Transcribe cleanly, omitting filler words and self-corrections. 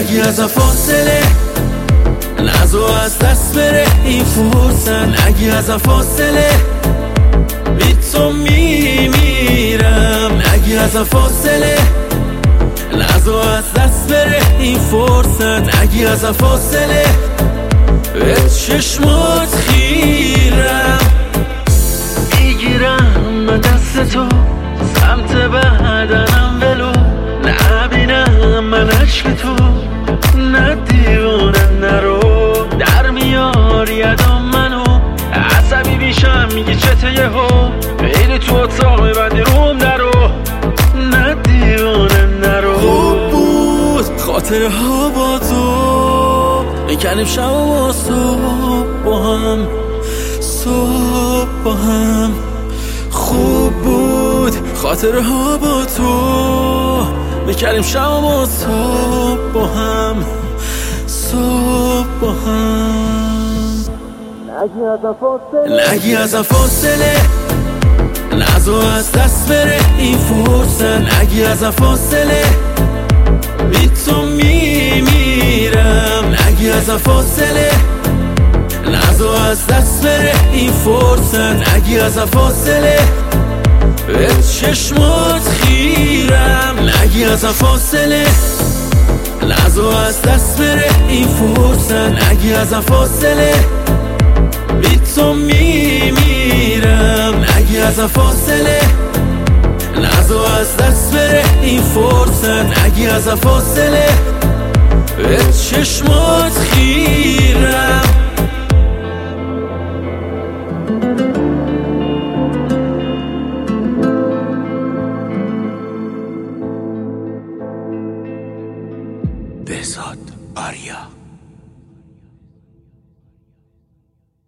نگی از فاصله، نزو از دست بره این فرصت. نگی از فاصله بی تو میمیرم. نگی از فاصله، نزو از دست بره این فرصت. نگی از فاصله به چشمات خیرم. میگیرم به دست تو سمت بدنم ولو نبینم من عشق تو. نه دیوانه نرو در میاری یدام منو. عصبی بیشم میگی چته یهو بین تو اتاق میبندی روم درو. نه دیوانه نرو. خوب بود خاطره ها با تو، میکنیم شب و صبح با هم، صبح با هم. خوب بود خاطره ها با تو، میکردیم شب و صبح با هم، صبح با هم. نگی از فاصله، نزو از دست بره این فرصت. نگی از فاصله بی تو میمیرم. نگی از فاصله، نزو از دست بره این فرصت. نگی از فاصله به چشمات خیرم. نگی از فاصله، نزو از دست بره این فرصت. نگی از فاصله بی تو میمیرم. نگی از فاصله، نزو از دست بره این فرصت. نگی از فاصله به چشمات خیرم. بهزاد آریا.